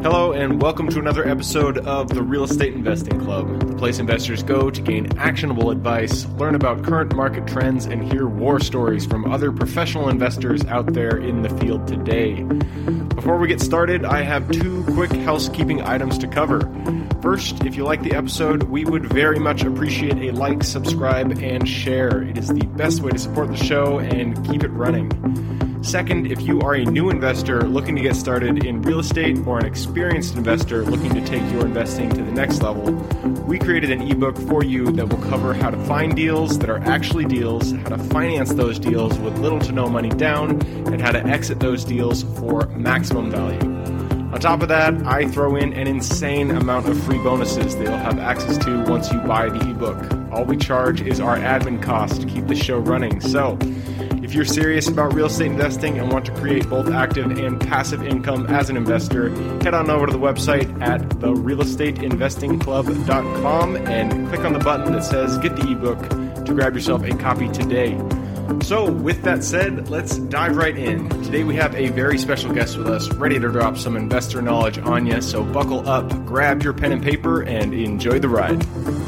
Hello and welcome to another episode of the Real Estate Investing Club, the place investors go to gain actionable advice, learn about current market trends, and hear war stories from other professional investors out there in the field today. Before we get started, I have two quick housekeeping items to cover. First, if you like the episode, we would very much appreciate a like, subscribe, and share. It is the best way to support the show and keep it running. Second, if you are a new investor looking to get started in real estate or an experienced investor looking to take your investing to the next level, we created an ebook for you that will cover how to find deals that are actually deals, how to finance those deals with little to no money down, and how to exit those deals for maximum value. On top of that, I throw in an insane amount of free bonuses that you'll have access to once you buy the ebook. All we charge is our admin cost to keep the show running. So, if you're serious about real estate investing and want to create both active and passive income as an investor, head on over to the website at therealestateinvestingclub.com and click on the button that says Get the ebook to grab yourself a copy today. So with that said, let's dive right in. Today we have a very special guest with us, ready to drop some investor knowledge on you. So buckle up, grab your pen and paper, and enjoy the ride.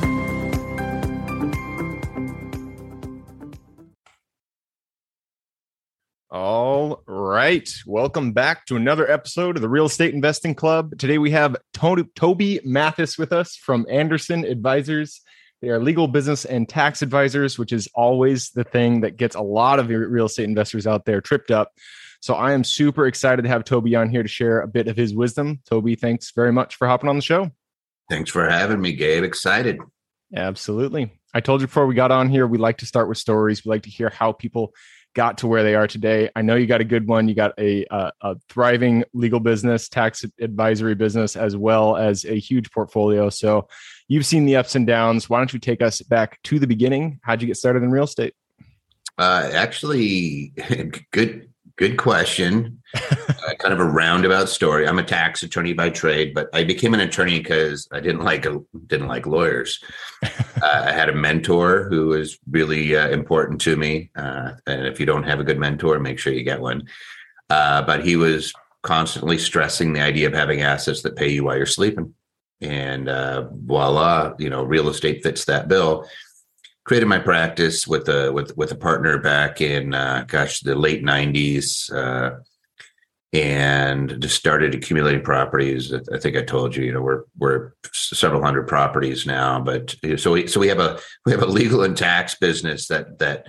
All right. Welcome back to another episode of the Real Estate Investing Club. Today we have Toby Mathis with us from Anderson Advisors. They are legal, business, and tax advisors, which is always the thing that gets a lot of real estate investors out there tripped up. So I am super excited to have Toby on here to share a bit of his wisdom. Toby, thanks very much for hopping on the show. Thanks for having me, Gabe. Excited. Absolutely. I told you before we got on here, we like to start with stories. We like to hear how people got to where they are today. I know you got a good one. You got a thriving legal business, tax advisory business, as well as a huge portfolio. So you've seen the ups and downs. Why don't you take us back to the beginning? How'd you get started in real estate? Actually, good question. Kind of a roundabout story. I'm a tax attorney by trade, but I became an attorney because I didn't like lawyers. I had a mentor who was really important to me. And if you don't have a good mentor, make sure you get one. But he was constantly stressing the idea of having assets that pay you while you're sleeping. And voila, real estate fits that bill. Created my practice with a partner back in the late 90s, and just started accumulating properties. I think I told you, we're several hundred properties now. But so we have a legal and tax business that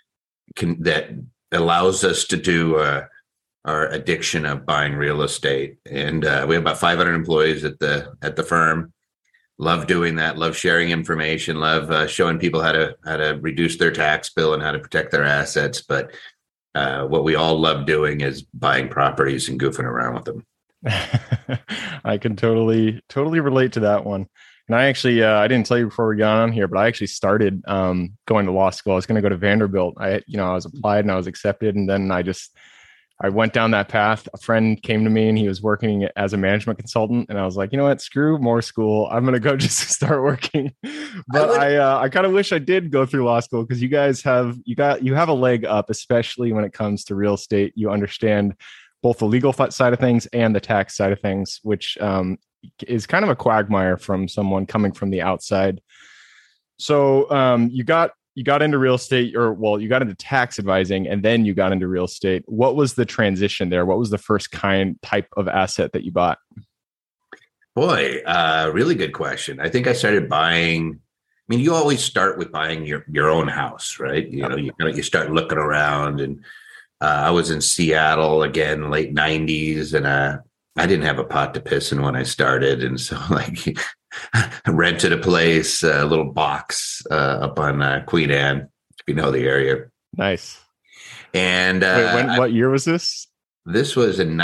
allows us to do our addiction of buying real estate. And we have about 500 employees at the firm. Love doing that. Love sharing information. Love showing people how to reduce their tax bill and how to protect their assets. But what we all love doing is buying properties and goofing around with them. I can totally relate to that one. And I actually, I didn't tell you before we got on here, but I actually started going to law school. I was going to go to Vanderbilt. I was applied and I was accepted, and then I went down that path. A friend came to me and he was working as a management consultant. And I was like, you know what, screw more school. I'm going to go just start working. But I kind of wish I did go through law school, because you guys have a leg up, especially when it comes to real estate. You understand both the legal side of things and the tax side of things, which is kind of a quagmire from someone coming from the outside. So you got into real estate, you got into tax advising, and then you got into real estate. What was the transition there? What was the first type of asset that you bought? Boy, really good question. I think I started buying. I mean, you always start with buying your own house, right? You start looking around, and I was in Seattle again, late 90s, and I didn't have a pot to piss in when I started, and so I rented a place, a little box up on Queen Anne, if you know the area. Nice. And what year was this? This was in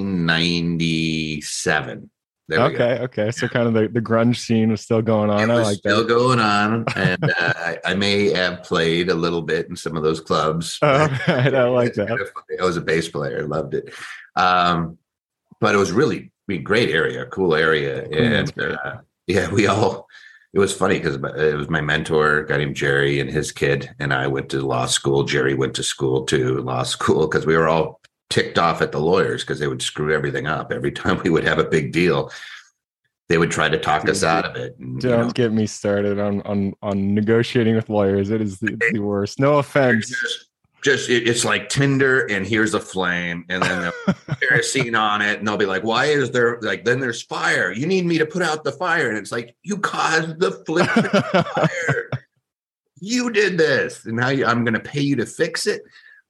1997. Okay. So kind of the grunge scene was still going on. I like that. Still going on, and I may have played a little bit in some of those clubs. Oh, right. I like that. I was a bass player, loved it. But it was really a great area, cool area, and it was funny because it was my mentor, a guy named Jerry, and his kid, and I went to law school. Jerry went to school too, law school, because we were all ticked off at the lawyers because they would screw everything up. Every time we would have a big deal, they would try to talk us out of it. And, don't get me started on negotiating with lawyers. It is the worst. No offense. It's like Tinder, and here's a flame, and then they'll kerosene on it, and they'll be like, why is there then there's fire? You need me to put out the fire. And it's like, you caused the flipping fire. You did this, and now I'm going to pay you to fix it.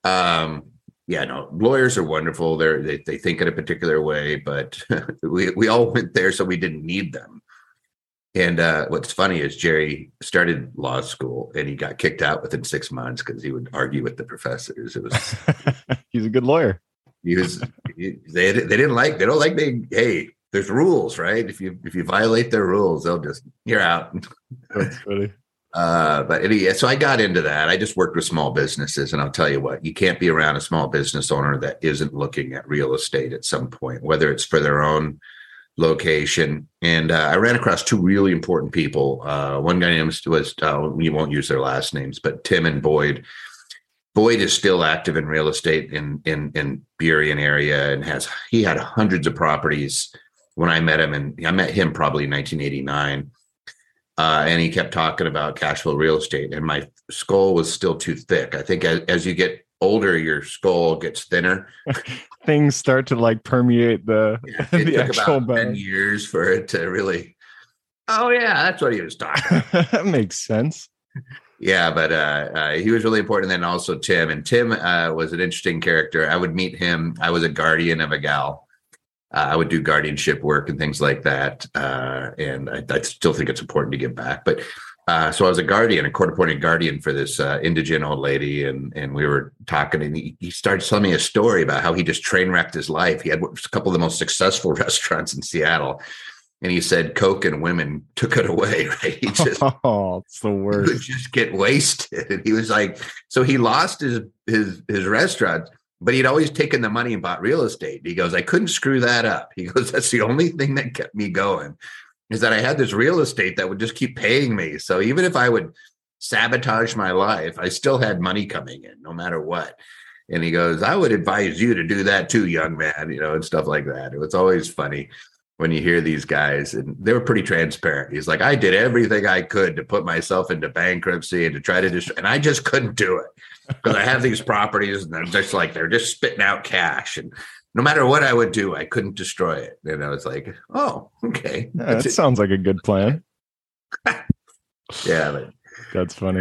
Lawyers are wonderful. They think in a particular way, but we all went there, so we didn't need them. And what's funny is Jerry started law school, and he got kicked out within 6 months because he would argue with the professors. It was he's a good lawyer. They don't like hey, there's rules, right? If you violate their rules, you're out. That's funny. But anyway, so I got into that. I just worked with small businesses, and I'll tell you what, you can't be around a small business owner that isn't looking at real estate at some point, whether it's for their own location. And I ran across two really important people. One guy was you won't use their last names, but Tim and Boyd. Boyd is still active in real estate in Burien area, and he had hundreds of properties when I met him, and I met him probably in 1989. And he kept talking about cash flow real estate, and my skull was still too thick. I think as you get older, your skull gets thinner. Things start to permeate the took actual about 10 years for it to really. Oh yeah, that's what he was talking about. That makes sense. Yeah, but he was really important. And then also Tim, and Tim was an interesting character. I would meet him. I was a guardian of a gal. I would do guardianship work and things like that. And I still think it's important to give back. But so I was a court-appointed guardian for this indigent old lady. And we were talking, and he started telling me a story about how he just train wrecked his life. He had a couple of the most successful restaurants in Seattle. And he said Coke and women took it away, right? He just, it's the worst. He would just get wasted. And he was like, so he lost his restaurant, but he'd always taken the money and bought real estate. He goes, I couldn't screw that up. He goes, that's the only thing that kept me going, is that I had this real estate that would just keep paying me. So even if I would sabotage my life, I still had money coming in no matter what. And he goes, I would advise you to do that too, young man, and stuff like that. It was always funny when you hear these guys, and they were pretty transparent. He's like, I did everything I could to put myself into bankruptcy and to try to destroy, and I just couldn't do it because I have these properties, and they're just spitting out cash. And no matter what I would do, I couldn't destroy it. And I was like, oh, okay. That sounds like a good plan. Yeah. But that's funny.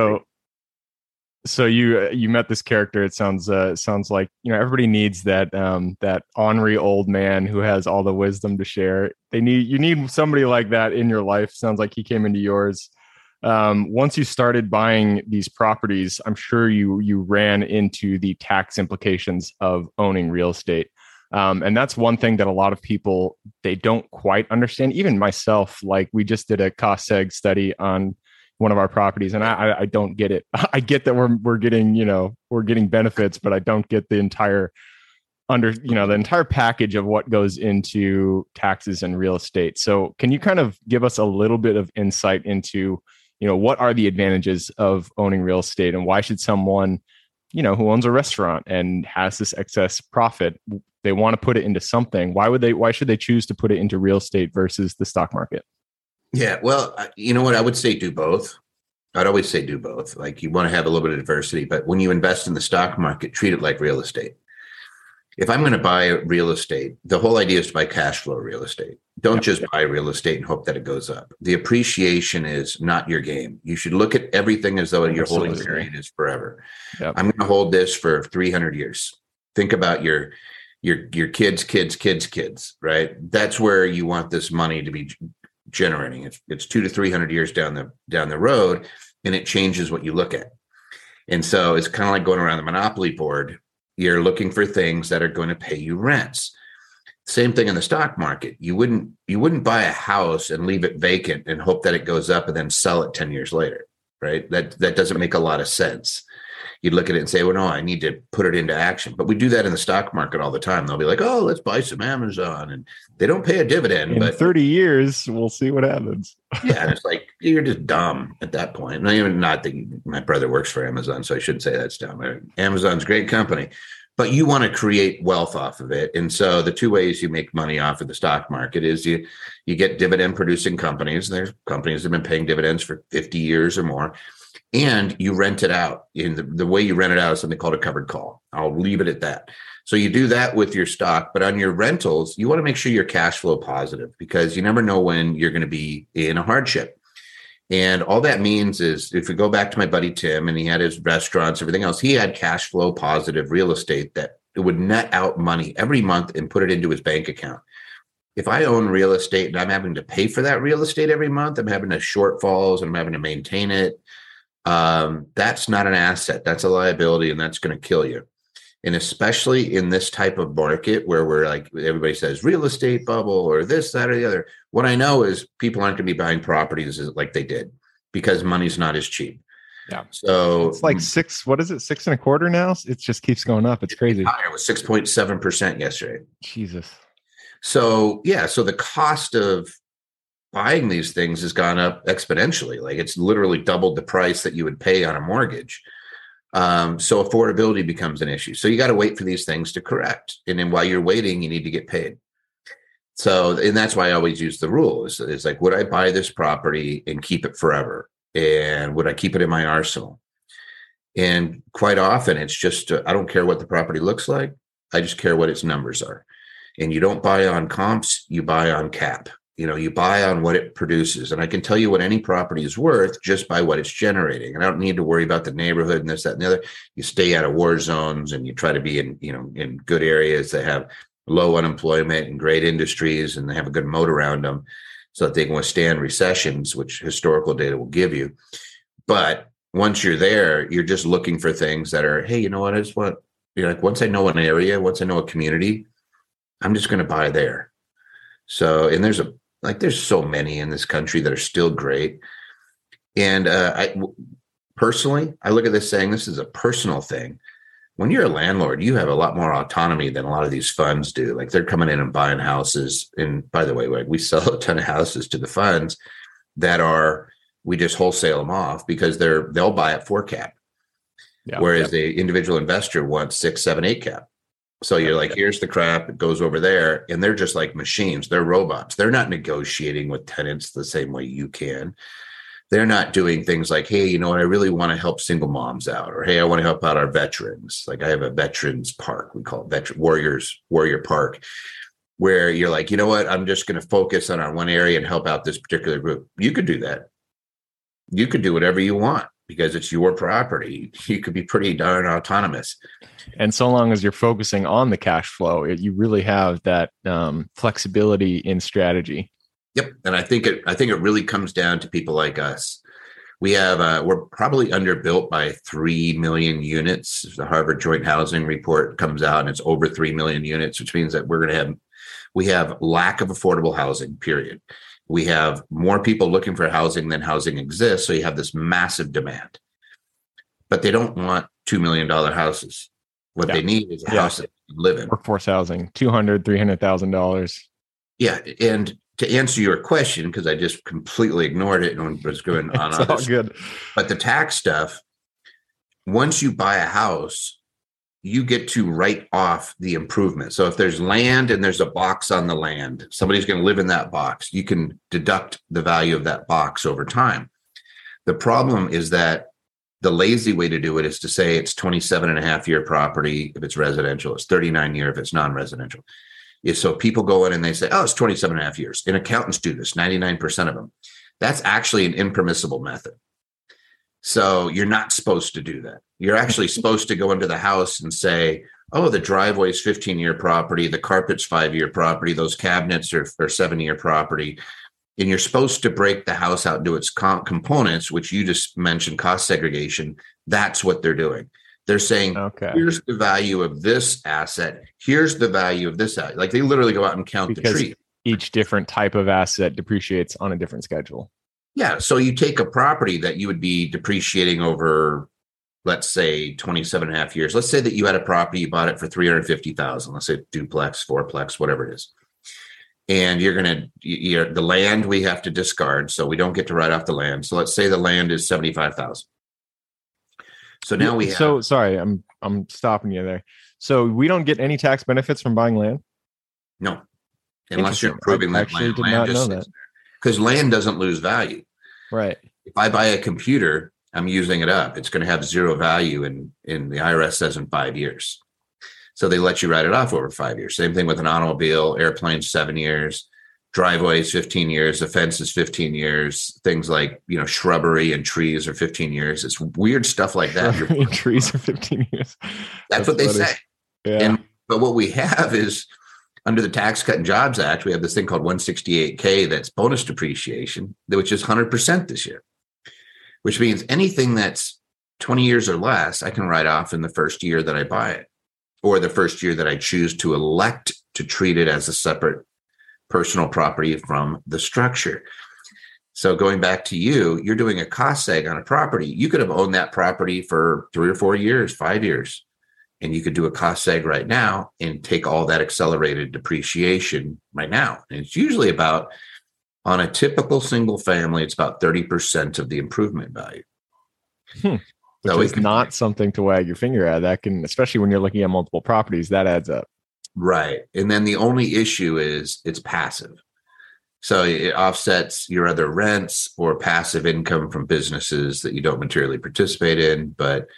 So you met this character. It sounds like, everybody needs that ornery old man who has all the wisdom to share. You need somebody like that in your life. Sounds like he came into yours. Once you started buying these properties, I'm sure you ran into the tax implications of owning real estate. And that's one thing that a lot of people, they don't quite understand. Even myself, we just did a cost seg study on one of our properties, and I don't get it. I get that we're getting benefits, but I don't get the entire the entire package of what goes into taxes and real estate. So can you kind of give us a little bit of insight into, what are the advantages of owning real estate, and why should someone, who owns a restaurant and has this excess profit, they want to put it into something? Why should they choose to put it into real estate versus the stock market? Yeah, well, you know what? I would say do both. I'd always say do both. You want to have a little bit of diversity, but when you invest in the stock market, treat it like real estate. If I'm going to buy real estate, the whole idea is to buy cash flow real estate. Don't just buy real estate and hope that it goes up. The appreciation is not your game. You should look at everything as though your holding period is forever. Yep. I'm going to hold this for 300 years. Think about your kids, right? That's where you want this money to be generating. It's 200 to 300 years down the road, and it changes what you look at. And so it's kind of like going around the Monopoly board. You're looking for things that are going to pay you rents. Same thing in the stock market. You wouldn't buy a house and leave it vacant and hope that it goes up and then sell it 10 years later, right? That doesn't make a lot of sense. You'd look at it and say, well, no, I need to put it into action. But we do that in the stock market all the time. They'll be like, oh, let's buy some Amazon. And they don't pay a dividend. In 30 years, we'll see what happens. Yeah. And it's like, you're just dumb at that point. Not that my brother works for Amazon, so I shouldn't say that's dumb. Amazon's a great company. but you want to create wealth off of it. And so the two ways you make money off of the stock market is you get dividend producing companies. There's companies that have been paying dividends for 50 years or more, and you rent it out. In the way you rent it out is something called a covered call. I'll leave it at that. So you do that with your stock, but on your rentals, you want to make sure you're cash flow positive, because you never know when you're going to be in a hardship. And all that means is, if we go back to my buddy Tim, and he had his restaurants, everything else, he had cash flow positive real estate that it would net out money every month and put it into his bank account. If I own real estate and I'm having to pay for that real estate every month, I'm having to shortfalls and I'm having to maintain it. That's not an asset. That's a liability, and that's going to kill you. And especially in this type of market where we're like, everybody says real estate bubble or this, that, or the other. What I know is people aren't going to be buying properties like they did, because money's not as cheap. Yeah. So it's like 6.25 now. It just keeps going up. It's crazy. It was 6.7% yesterday. Jesus. So yeah. So the cost of buying these things has gone up exponentially. Like, it's literally doubled the price that you would pay on a mortgage. So affordability becomes an issue. So you got to wait for these things to correct. And then while you're waiting, you need to get paid. So, and that's why I always use the rule is like, would I buy this property and keep it forever? And would I keep it in my arsenal? And quite often it's just, I don't care what the property looks like. I just care what its numbers are. And you don't buy on comps, you buy on cap. You buy on what it produces. And I can tell you what any property is worth just by what it's generating. And I don't need to worry about the neighborhood and this, that, and the other. You stay out of war zones, and you try to be in good areas that have low unemployment and great industries, and they have a good moat around them so that they can withstand recessions, which historical data will give you. But once you're there, you're just looking for things that are, hey, you know what? I just want, like, once I know an area, once I know a community, I'm just going to buy there. So, and there's so many in this country that are still great. And I personally look at this saying, this is a personal thing. When you're a landlord, you have a lot more autonomy than a lot of these funds do. Like, they're coming in and buying houses. And by the way, like, we sell a ton of houses to the funds that we just wholesale them off because they'll buy at 4 cap. Yeah, whereas the individual investor wants 6, 7, 8 cap. So you're like, here's the crap, it goes over there. And they're just like machines. They're robots. They're not negotiating with tenants the same way you can. They're not doing things like, hey, you know what? I really want to help single moms out. Or, hey, I want to help out our veterans. Like, I have a veterans park. We call it Warrior Park, where you're like, you know what? I'm just going to focus on our one area and help out this particular group. You could do that. You could do whatever you want because it's your property. You could be pretty darn autonomous. And so long as you're focusing on the cash flow, you really have that flexibility in strategy. Yep. And I think it really comes down to people like us. We're probably underbuilt by 3 million units. The Harvard Joint Housing Report comes out and it's over 3 million units, which means that we have lack of affordable housing, period. We have more people looking for housing than housing exists. So you have this massive demand, but they don't want $2 million houses. What they need is a house that they can live in. Workforce housing, $200,000, $300,000. Yeah. And to answer your question, because I just completely ignored it and was going on. It's all good. But the tax stuff, once you buy a house, you get to write off the improvement. So if there's land and there's a box on the land, somebody's going to live in that box. You can deduct the value of that box over time. The problem is that the lazy way to do it is to say it's 27.5-year property if it's residential, it's 39-year if it's non-residential. So people go in and they say, oh, it's 27.5 years. And accountants do this, 99% of them. That's actually an impermissible method. So you're not supposed to do that. You're actually supposed to go into the house and say, oh, the driveway is 15-year property, the carpet's 5-year property, those cabinets are 7-year property. And you're supposed to break the house out into its components, which you just mentioned, cost segregation. That's what they're doing. They're saying, here's the value of this asset. Here's the value of this asset. Like, they literally go out and count the tree. Each different type of asset depreciates on a different schedule. Yeah. So you take a property that you would be depreciating over, let's say, 27.5 years. Let's say that you had a property, you bought it for $350,000. Let's say duplex, fourplex, whatever it is. And the land we have to discard. So we don't get to write off the land. So let's say the land is $75,000. So now we have. So sorry, I'm stopping you there. So we don't get any tax benefits from buying land? No, unless you're improving I that actually land. did Land not just know that. sits there. Because land doesn't lose value. Right. If I buy a computer, I'm using it up. It's going to have zero value in the IRS says in 5 years. So they let you write it off over 5 years. Same thing with an automobile, airplanes, 7 years, driveways, 15 years, the fence is 15 years, things like, shrubbery and trees are 15 years. It's weird stuff like that. Trees are 15 years. That's what they say. Yeah. But what we have is under the Tax Cut and Jobs Act, we have this thing called 168K that's bonus depreciation, which is 100% this year, which means anything that's 20 years or less, I can write off in the first year that I buy it, or the first year that I choose to elect to treat it as a separate personal property from the structure. So going back to you're doing a cost seg on a property. You could have owned that property for 3 or 4 years, 5 years, and you could do a cost seg right now and take all that accelerated depreciation right now. And it's usually about, on a typical single family, it's about 30% of the improvement value. Which is not something to wag your finger at. That can, especially when you're looking at multiple properties, that adds up. Right. And then the only issue is it's passive. So it offsets your other rents or passive income from businesses that you don't materially participate in. But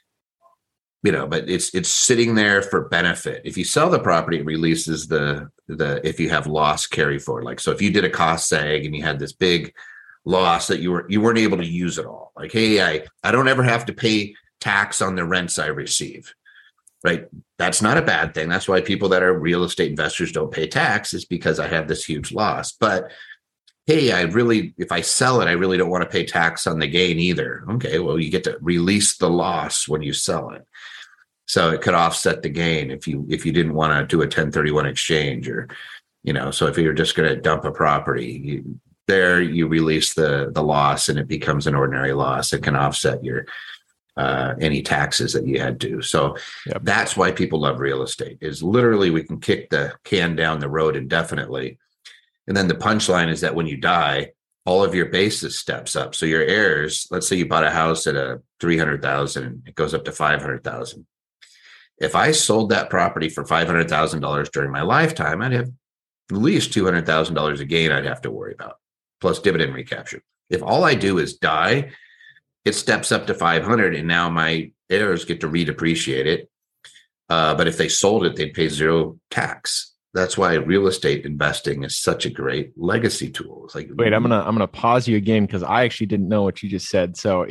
it's sitting there for benefit. If you sell the property, it releases the if you have loss carry forward. Like, so if you did a cost seg and you had this big loss that you weren't able to use it all. Like, hey, I don't ever have to pay tax on the rents I receive. Right. That's not a bad thing. That's why people that are real estate investors don't pay tax, is because I have this huge loss. But hey, if I sell it, I really don't want to pay tax on the gain either. Okay, well, you get to release the loss when you sell it. So it could offset the gain if you didn't want to do a 1031 exchange, or, so if you're just going to dump a property, you release the loss and it becomes an ordinary loss. It can offset your any taxes that you had to. So That's why people love real estate, is literally we can kick the can down the road indefinitely. And then the punchline is that when you die, all of your basis steps up. So your heirs, let's say you bought a house at a $300,000, it goes up to $500,000. If I sold that property for $500,000 during my lifetime, I'd have at least $200,000 a gain I'd have to worry about, plus dividend recapture. If all I do is die, it steps up to 500, and now my heirs get to redepreciate it. But if they sold it, they'd pay zero tax. That's why real estate investing is such a great legacy tool. It's like, wait, I'm gonna pause you again, because I actually didn't know what you just said. So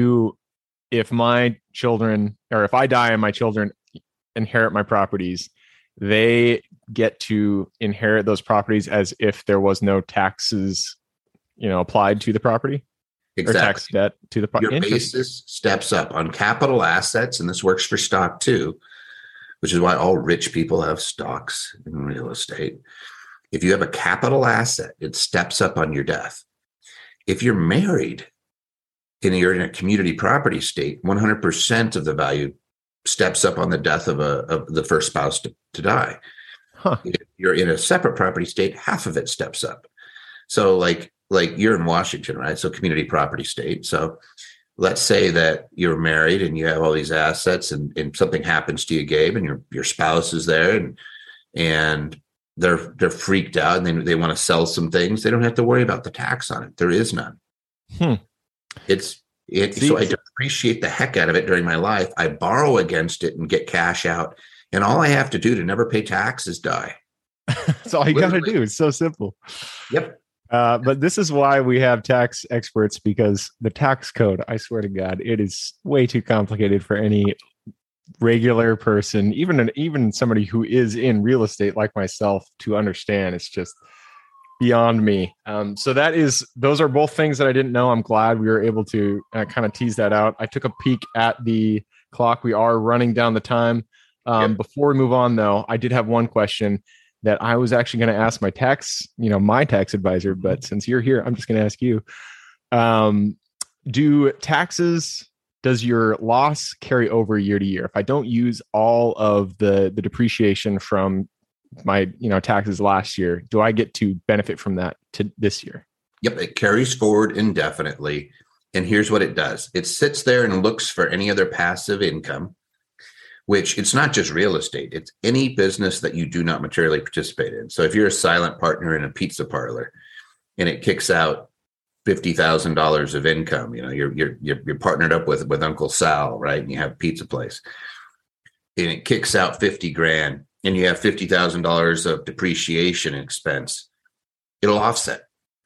if my children, or if I die and my children inherit my properties, they get to inherit those properties as if there was no taxes, applied to the property. Exactly. Or tax debt to the property. Your basis steps up on capital assets, and this works for stock too, which is why all rich people have stocks in real estate. If you have a capital asset, it steps up on your death. If you're married and you're in a community property state, 100% of the value steps up on the death of the first spouse to die. Huh. If you're in a separate property state, half of it steps up. So like you're in Washington, right? So community property state. So let's say that you're married and you have all these assets, and something happens to you, Gabe, and your spouse is there, and they're freaked out, and they want to sell some things. They don't have to worry about the tax on it. There is none. So I depreciate the heck out of it during my life. I borrow against it and get cash out. And all I have to do to never pay tax is die. That's all you got to do. It's so simple. Yep. But this is why we have tax experts, because the tax code, I swear to God, it is way too complicated for any regular person, even somebody who is in real estate like myself, to understand. It's just beyond me. So those are both things that I didn't know. I'm glad we were able to kind of tease that out. I took a peek at the clock. We are running down the time. Before we move on, though, I did have one question that I was actually going to ask my tax advisor, but since you're here, I'm just going to ask you. Does your loss carry over year to year? If I don't use all of the depreciation from my taxes last year, do I get to benefit from that to this year? Yep, it carries forward indefinitely. And here's what it does. It sits there and looks for any other passive income. which it's not just real estate. It's any business that you do not materially participate in. So if you're a silent partner in a pizza parlor and it kicks out $50,000 of income, you're partnered up with Uncle Sal, right? And you have a pizza place and it kicks out 50 grand and you have $50,000 of depreciation expense, it'll offset.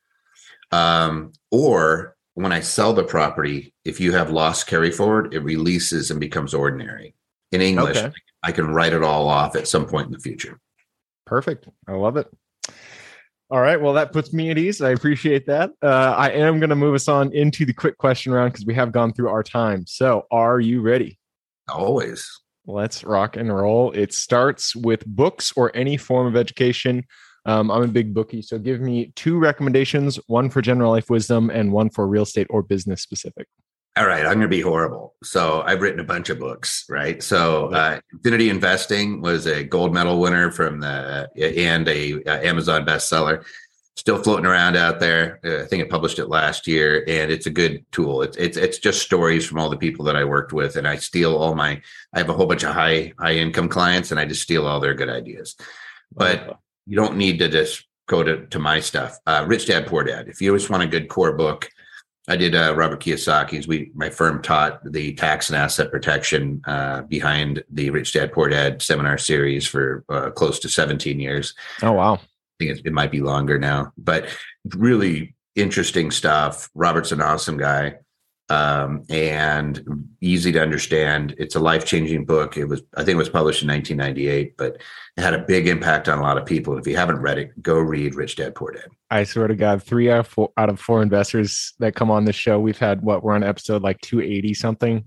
Or when I sell the property, if you have loss carry forward, it releases and becomes ordinary. In English, okay. I can write it all off at some point in the future. Perfect. I love it. All right. Well, that puts me at ease. I appreciate that. I am going to move us on into the quick question round because we have gone through our time. So are you ready? Always. Let's rock and roll. It starts with books or any form of education. I'm a big bookie, so give me 2 recommendations, one for general life wisdom and one for real estate or business specific. All right, I'm going to be horrible. So I've written a bunch of books, right? So Infinity Investing was a gold medal winner and a Amazon bestseller. Still floating around out there. I think I published it last year, and it's a good tool. It's just stories from all the people that I worked with, and I steal I have a whole bunch of high income clients, and I just steal all their good ideas. But you don't need to just go to my stuff. Rich Dad, Poor Dad. If you just want a good core book, I did Robert Kiyosaki's. My firm taught the tax and asset protection behind the Rich Dad, Poor Dad seminar series for close to 17 years. Oh, wow. I think it might be longer now, but really interesting stuff. Robert's an awesome guy and easy to understand. It's a life-changing book. I think it was published in 1998, but it had a big impact on a lot of people. If you haven't read it, go read Rich Dad, Poor Dad. I swear to God, 3 out of 4 investors that come on this show, we've had we're on episode like 280 something.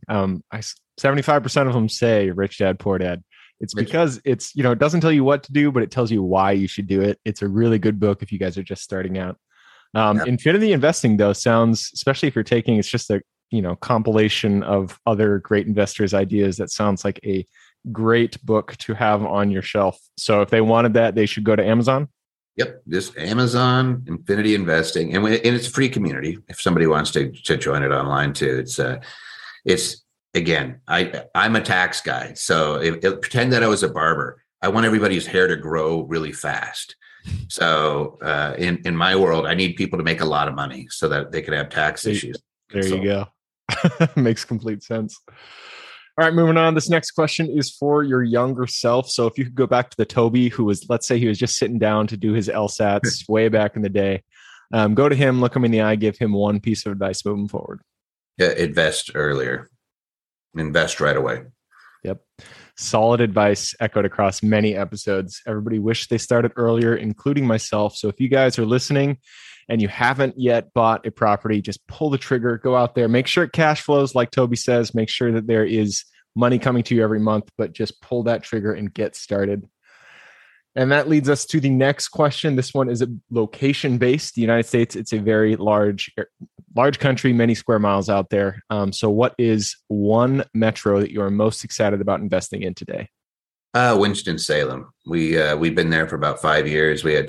75% of them say Rich Dad, Poor Dad. It's because it's, it doesn't tell you what to do, but it tells you why you should do it. It's a really good book if you guys are just starting out. Infinity Investing, though, sounds, especially if you're taking, it's just a, compilation of other great investors' ideas. That sounds like a great book to have on your shelf. So if they wanted that, they should go to Amazon. Yep. Just Amazon, Infinity Investing. And it's a free community. If somebody wants to join it online too, it's again, I'm a tax guy. So pretend that I was a barber. I want everybody's hair to grow really fast. So in my world, I need people to make a lot of money so that they can have tax issues. There you go. Makes complete sense. All right, moving on. This next question is for your younger self. So if you could go back to the Toby who was, let's say he was just sitting down to do his LSATs way back in the day, go to him, look him in the eye, give him one piece of advice moving forward. Invest earlier. Invest right away. Yep. Solid advice echoed across many episodes. Everybody wished they started earlier, including myself. So if you guys are listening and you haven't yet bought a property, just pull the trigger, go out there, make sure it cash flows like Toby says, make sure that there is money coming to you every month, but just pull that trigger and get started. And that leads us to the next question. This one is location-based. The United States, it's a very large country, many square miles out there. So what is one metro that you're most excited about investing in today? Winston-Salem. We've been there for about 5 years. We had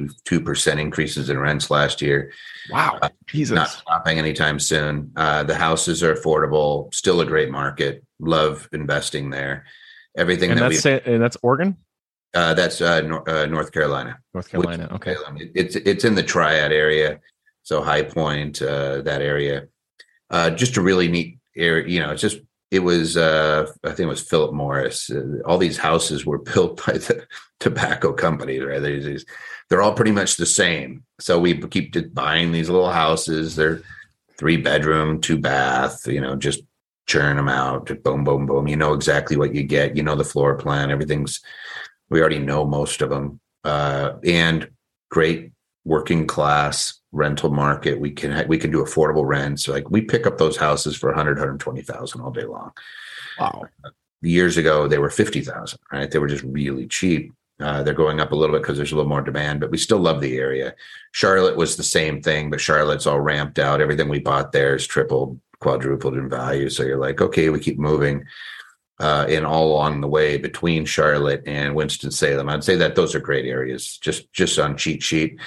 42% increases in rents last year. Wow. Jesus. Not stopping anytime soon. The houses are affordable, still a great market. Love investing there. Everything and that's Oregon? That's North Carolina. North Carolina. Okay. It's in the Triad area. So High Point, that area. Just a really neat area. It was, I think it was Philip Morris. All these houses were built by the tobacco company, right? They're all pretty much the same. So we keep buying these little houses. They're 3-bedroom, 2-bath, just churn them out. Boom, boom, boom. You know exactly what you get. The floor plan, we already know most of them. And great working class rental market. We can do affordable rents. So we pick up those houses for 120,000 all day long. Wow. Years ago, they were 50,000, right? They were just really cheap. They're going up a little bit because there's a little more demand, but we still love the area. Charlotte was the same thing, but Charlotte's all ramped out. Everything we bought there is tripled, quadrupled in value. So you're like, okay, we keep moving. And all along the way between Charlotte and Winston-Salem, I'd say that those are great areas, just on cheat sheet.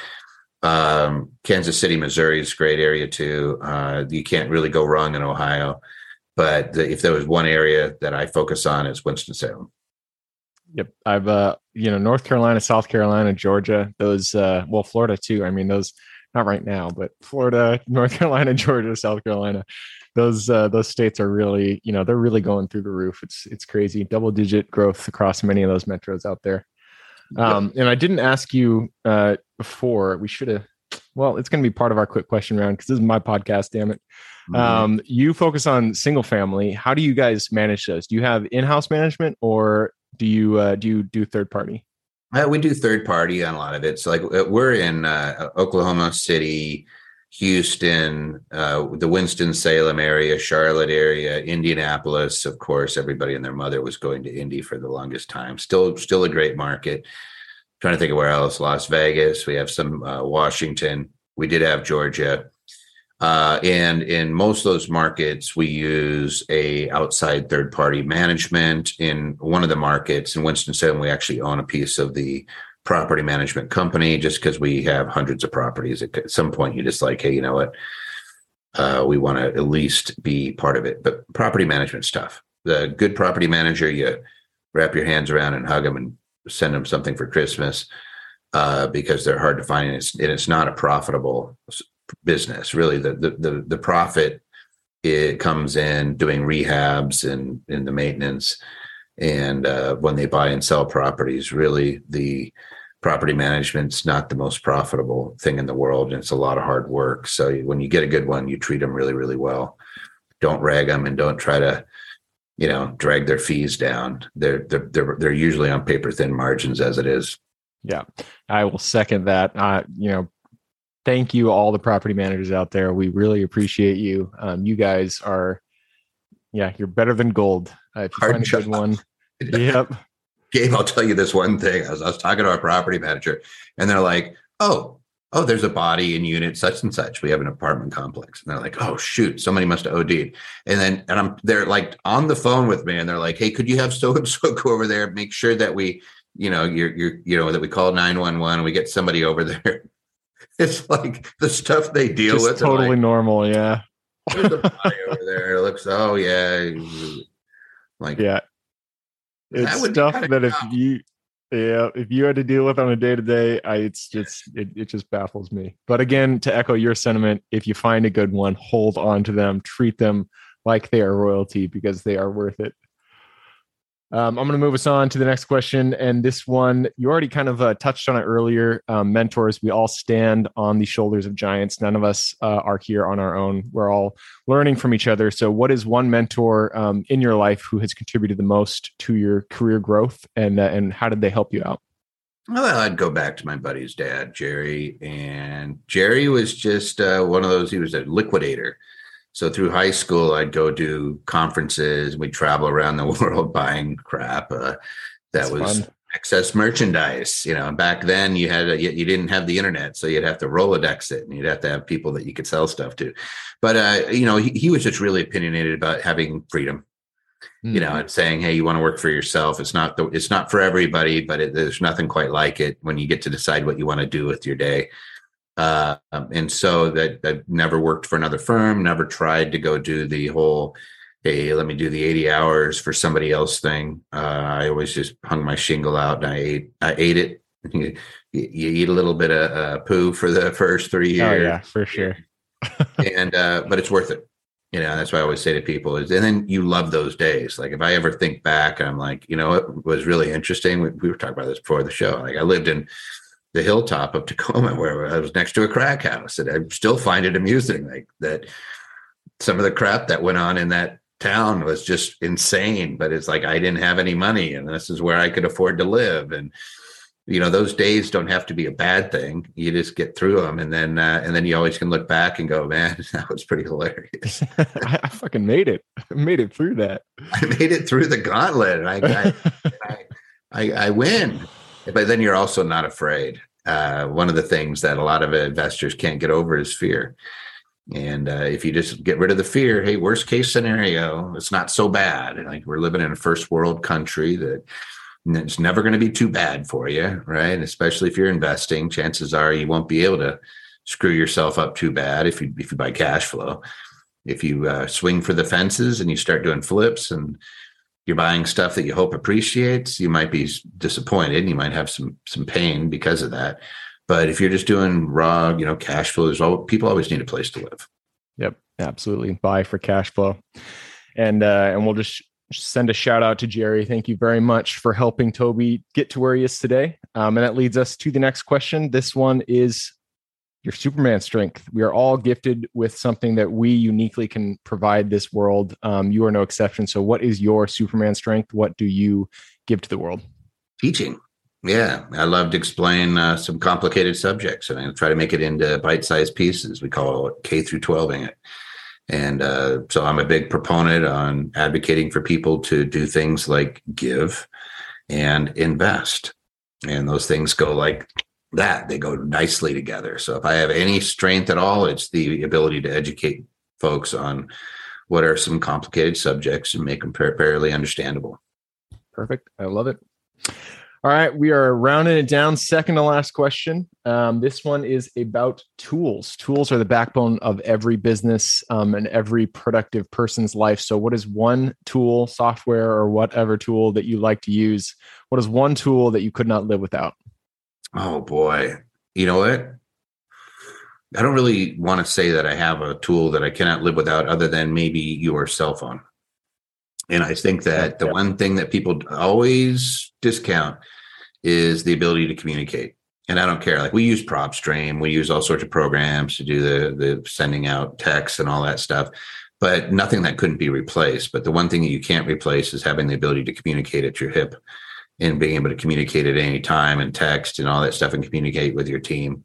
Kansas City, Missouri is a great area too. You can't really go wrong in Ohio, But if there was one area that I focus on, it's Winston-Salem. Yep. I've, North Carolina, South Carolina, Georgia, those, Florida too. I mean, those, not right now, but Florida, North Carolina, Georgia, South Carolina, those states are really, they're really going through the roof. It's crazy. Double-digit growth across many of those metros out there. And I didn't ask you before. We should have. Well, it's going to be part of our quick question round because this is my podcast. Damn it. You focus on single family. How do you guys manage those? Do you have in-house management, or do you do third party? We do third party on a lot of it. So like we're in Oklahoma City, Houston, the Winston-Salem area, Charlotte area, Indianapolis. Of course, everybody and their mother was going to Indy for the longest time. Still a great market. Trying to think of where else. Las Vegas. We have some Washington. We did have Georgia. And in most of those markets, we use a outside third-party management. In one of the markets in Winston-Salem, we actually own a piece of the property management company just because we have hundreds of properties. At some point, you just like, hey, you know what? We want to at least be part of it. But property management stuff. The good property manager, you wrap your hands around and hug them and send them something for Christmas because they're hard to find. And it's not a profitable business. Really, the profit, it comes in doing rehabs and in the maintenance. And when they buy and sell properties, really the property management's not the most profitable thing in the world. And it's a lot of hard work. So when you get a good one, you treat them really, really well. Don't rag them and don't try to, drag their fees down. They're usually on paper thin margins as it is. Yeah, I will second that. Thank you, all the property managers out there. We really appreciate you. You guys are, you're better than gold. If you find a good one. Yep. Gabe, I'll tell you this one thing. I was talking to our property manager, and they're like, oh, there's a body in unit such and such. We have an apartment complex. And they're like, oh, shoot, somebody must have OD'd. And they're like on the phone with me, and they're like, hey, could you have so-and-so go over there, make sure that we, that we call 911 and we get somebody over there. It's like the stuff they deal just with. Totally like, normal. Yeah. There's a body over there. It looks, oh yeah. Like, yeah. It's stuff that if you had to deal with on a day-to-day, it just baffles me. But again, to echo your sentiment, if you find a good one, hold on to them, treat them like they are royalty because they are worth it. I'm going to move us on to the next question. And this one, you already kind of touched on it earlier. Mentors, we all stand on the shoulders of giants. None of us are here on our own. We're all learning from each other. So what is one mentor in your life who has contributed the most to your career growth, and how did they help you out? Well, I'd go back to my buddy's dad, Jerry. And Jerry was just one of those, he was a liquidator. So through high school, I'd go do conferences. We'd travel around the world buying crap. That was fun. Excess merchandise. Back then you didn't have the internet, so you'd have to Rolodex it, and you'd have to have people that you could sell stuff to. But he was just really opinionated about having freedom. And saying, hey, you want to work for yourself. It's not for everybody, but there's nothing quite like it when you get to decide what you want to do with your day. And so that never worked for another firm, never tried to go do the whole, hey, let me do the 80 hours for somebody else thing. I always just hung my shingle out and I ate it. You eat a little bit of poo for the first 3 years. Oh yeah, for sure. And, but it's worth it. That's what I always say to people is, and then you love those days. Like if I ever think back, I'm like, it was really interesting. We were talking about this before the show. Like I lived in the hilltop of Tacoma where I was next to a crack house, and I still find it amusing, like that some of the crap that went on in that town was just insane, but it's like I didn't have any money and this is where I could afford to live. And those days don't have to be a bad thing. You just get through them, and then you always can look back and go, man, that was pretty hilarious. I fucking made it. I made it through that. I made it through the gauntlet. I win. But then you're also not afraid. One of the things that a lot of investors can't get over is fear. And if you just get rid of the fear, hey, worst case scenario, it's not so bad. Like we're living in a first world country that it's never going to be too bad for you, right? And especially if you're investing, chances are you won't be able to screw yourself up too bad if you buy cash flow. If you swing for the fences and you start doing flips and you're buying stuff that you hope appreciates, you might be disappointed. You might have some pain because of that. But if you're just doing raw, cash flow, people always need a place to live. Yep, absolutely. Buy for cash flow. And we'll just send a shout out to Jerry. Thank you very much for helping Toby get to where he is today. And that leads us to the next question. This one is your Superman strength. We are all gifted with something that we uniquely can provide this world. You are no exception. So what is your Superman strength? What do you give to the world? Teaching. Yeah. I love to explain some complicated subjects, and I try to make it into bite-sized pieces. We call it K through 12ing it. And so I'm a big proponent on advocating for people to do things like give and invest. And those things go like that. They go nicely together. So if I have any strength at all, it's the ability to educate folks on what are some complicated subjects and make them fairly understandable. Perfect. I love it. All right. We are rounding it down. Second to last question. This one is about tools. Tools are the backbone of every business and every productive person's life. So what is one tool, software, or whatever tool that you like to use? What is one tool that you could not live without? Oh, boy. You know what? I don't really want to say that I have a tool that I cannot live without other than maybe your cell phone. And I think that the one thing that people always discount is the ability to communicate. And I don't care. Like, we use PropStream. We use all sorts of programs to do the sending out texts and all that stuff, but nothing that couldn't be replaced. But the one thing that you can't replace is having the ability to communicate at your hip and being able to communicate at any time and text and all that stuff and communicate with your team.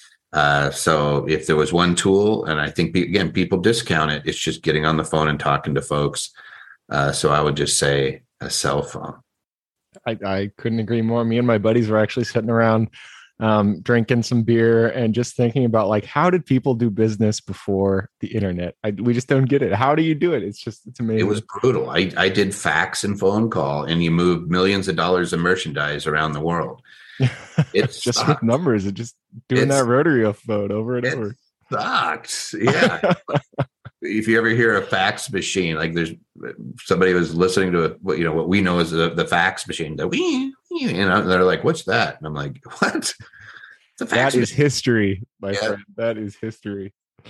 So if there was one tool, and I think, again, people discount it, it's just getting on the phone and talking to folks. So I would just say a cell phone. I couldn't agree more. Me and my buddies were actually sitting around drinking some beer and just thinking about, like, how did people do business before the internet? We just don't get it. How do you do it? It's amazing. It was brutal. I did fax and phone call, and you moved millions of dollars of merchandise around the world. It's just with numbers and just doing that rotary phone over and over. Sucks. Yeah. If you ever hear a fax machine, like somebody was listening to what we know as the fax machine, they're like, "What's that?" And I'm like, "What? It's a fax machine." Is history, my friend. That is history.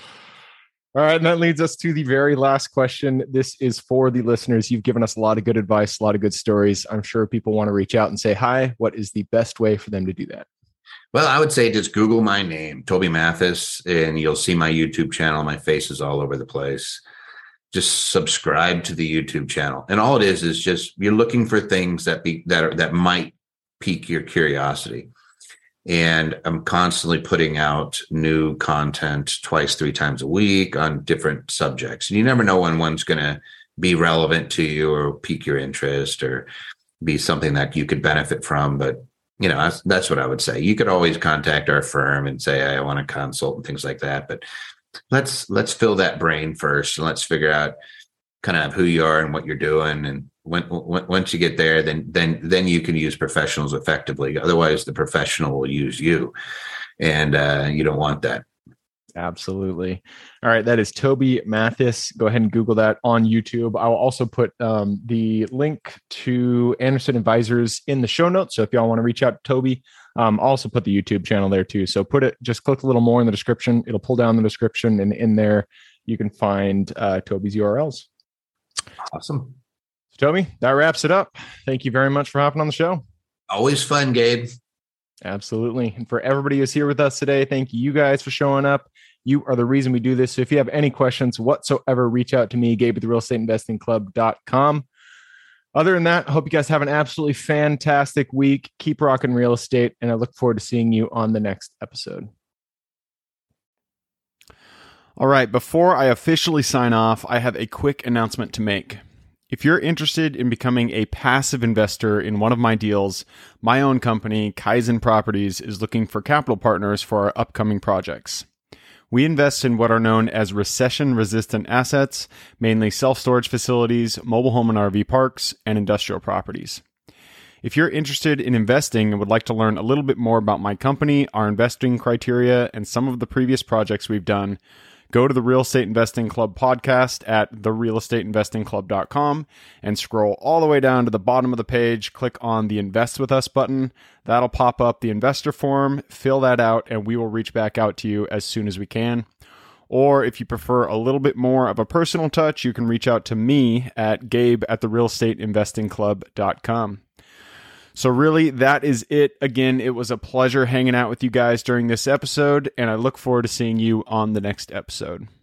All right, and that leads us to the very last question. This is for the listeners. You've given us a lot of good advice, a lot of good stories. I'm sure people want to reach out and say hi. What is the best way for them to do that? Well, I would say just Google my name, Toby Mathis, and you'll see my YouTube channel. My face is all over the place. Just subscribe to the YouTube channel. And all it is just you're looking for things that might pique your curiosity. And I'm constantly putting out new content 2-3 times a week on different subjects. And you never know when one's going to be relevant to you or pique your interest or be something that you could benefit from. But that's what I would say. You could always contact our firm and say, I want to consult and things like that. But let's fill that brain first, and let's figure out kind of who you are and what you're doing. And once you get there, then you can use professionals effectively. Otherwise, the professional will use you, and you don't want that. Absolutely. All right. That is Toby Mathis. Go ahead and Google that on YouTube. I'll also put the link to Anderson Advisors in the show notes. So if y'all want to reach out to Toby, I'll also put the YouTube channel there too. So just click a little more in the description. It'll pull down the description, and in there you can find Toby's URLs. Awesome. So, Toby, that wraps it up. Thank you very much for hopping on the show. Always fun, Gabe. Absolutely. And for everybody who's here with us today, thank you guys for showing up. You are the reason we do this. So if you have any questions whatsoever, reach out to me, Gabe at therealestateinvestingclub.com. Other than that, I hope you guys have an absolutely fantastic week. Keep rocking real estate, and I look forward to seeing you on the next episode. All right, before I officially sign off, I have a quick announcement to make. If you're interested in becoming a passive investor in one of my deals, my own company, Kaizen Properties, is looking for capital partners for our upcoming projects. We invest in what are known as recession-resistant assets, mainly self-storage facilities, mobile home and RV parks, and industrial properties. If you're interested in investing and would like to learn a little bit more about my company, our investing criteria, and some of the previous projects we've done, Go to the Real Estate Investing Club podcast at therealestateinvestingclub.com and scroll all the way down to the bottom of the page. Click on the Invest With Us button. That'll pop up the investor form. Fill that out, and we will reach back out to you as soon as we can. Or if you prefer a little bit more of a personal touch, you can reach out to me at gabe@therealestateinvestingclub.com. So really, that is it. Again, it was a pleasure hanging out with you guys during this episode, and I look forward to seeing you on the next episode.